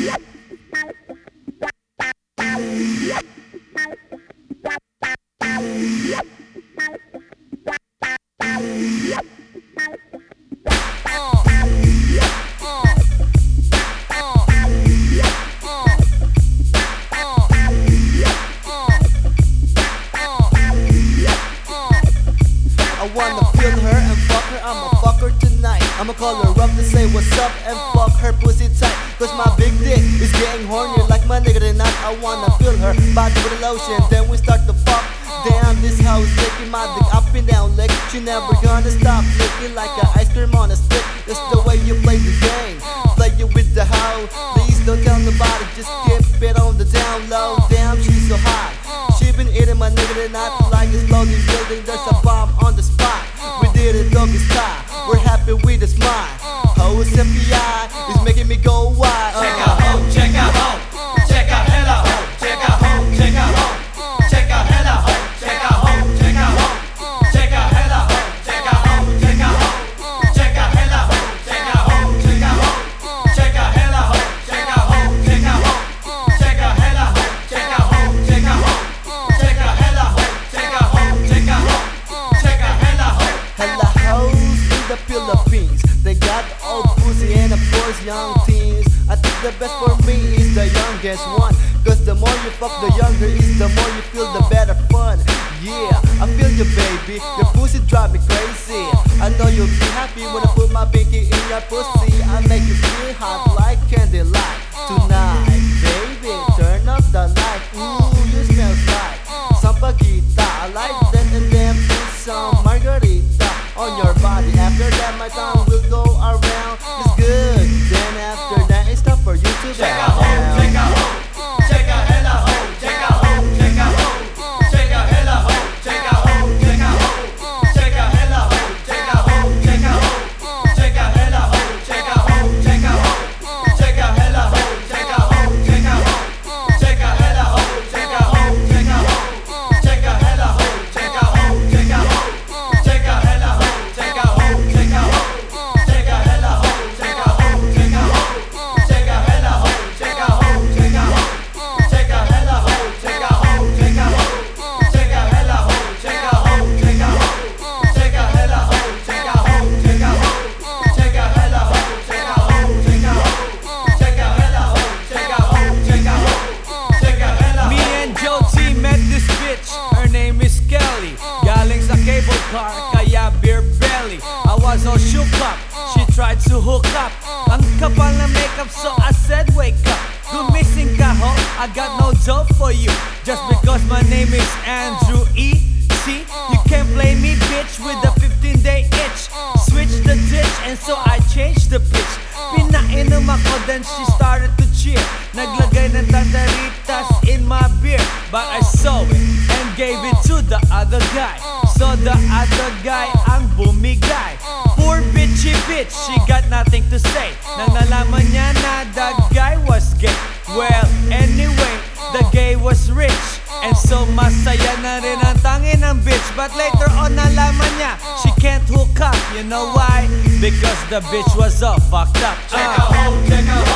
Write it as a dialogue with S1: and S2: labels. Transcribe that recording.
S1: I wanna feel her and fuck her, I'ma fuck her tonight. I'ma call her up to say what's up and fuck her pussy tight. Cause my big dick is getting horny like my nigga tonight. I wanna feel her body with a lotion, then we start to fuck. Damn, this hoe is licking my dick up and down lick. She never gonna stop licking like an ice cream on a stick. That's the way you play the game. Play it with the hoe. Please don't tell nobody, just keep it on the down low. Damn, she's so hot. She been eating my nigga tonight like it's slowly building. There's a bomb on the spot. We did it doggy style. We're happy with a smile. Hoe is FBI is making me go wild.
S2: Check out hoe, check out hoe, check out hella hoe, check out hoe, check out hoe, check out hella hoe, check out hoe, check out hoe, check out hella hoe, check out hoe, check out hoe, check out hella hoe, check out hoe, check out hoe, check out hella hoe, check out hoe, check out hoe, check out hella hoe, check out hoe, check out hoe, check out hella hoe, check out hoe, check out hoe, check out hella hoe.
S1: Hella hoes in the Philippines. They got old pussy and of course young teens. I think the best for me is the youngest one. Cause the more you fuck the younger is the more you feel the better fun. Yeah, I feel you baby, your pussy drive me crazy. I know you'll be happy when I put my pinky in your pussy. I make you feel hot like candlelight. Tonight, baby, turn up the light. Ooh, you smell like sampagita. I like that and then put some margarita on your body. After that my tongue will go around. It's good. Then after that it's time for you to
S2: Check out hoe, check out hoe, check out hella hoe, check out hoe, check out hoe, check out hella hoe, check out hoe, check out hoe, check out hella hoe, check out hoe, check out hoe, check out hella hoe, check out hoe, check out hoe, check out hella hoe, check out hoe, check out hoe, check out hella hoe, check out hoe, check out hoe, check out hella hoe, check out hoe, check out hoe, check out hella hoe, check out hoe, check out hoe, check out hella hoe, check out hoe, check out hoe, check out hella hoe, check out hoe, check out hoe, check out hella hoe, check out hoe, check out hoe, check out hella hoe, check out hoe, check out hoe, check out hella hoe, check out hoe, check out hoe, check out hella hoe, check out hoe, check out hoe, check out hella hoe, check out hoe, check out hoe, check out hella hoe.
S3: Me and Joe T met this bitch, her name is Kelly. Galing sa cable car, kaya beer belly. I was all shook up, she tried to hook up. Ang kapal na makeup, so I said wake up. Gumising ka ho, I got no joke for you. Just because my name is Andrew E. See, you can't play me bitch with a 15-day itch. Switch the ditch and so I changed the pitch. Pinainom ako then she started to cheer. Naglagay ng tandaritas in my beer, but I saw it and gave it to the other guy. So the other guy ang bumigay. Poor bitchy bitch, she got nothing to say. Nang nalaman niya na the guy was gay. Well, anyway, the gay was rich. And so masaya na rin ang tangin ng bitch. But later on nalaman niya she can't hook up. You know why? Because the bitch was all fucked up.
S2: Check out hoe, check out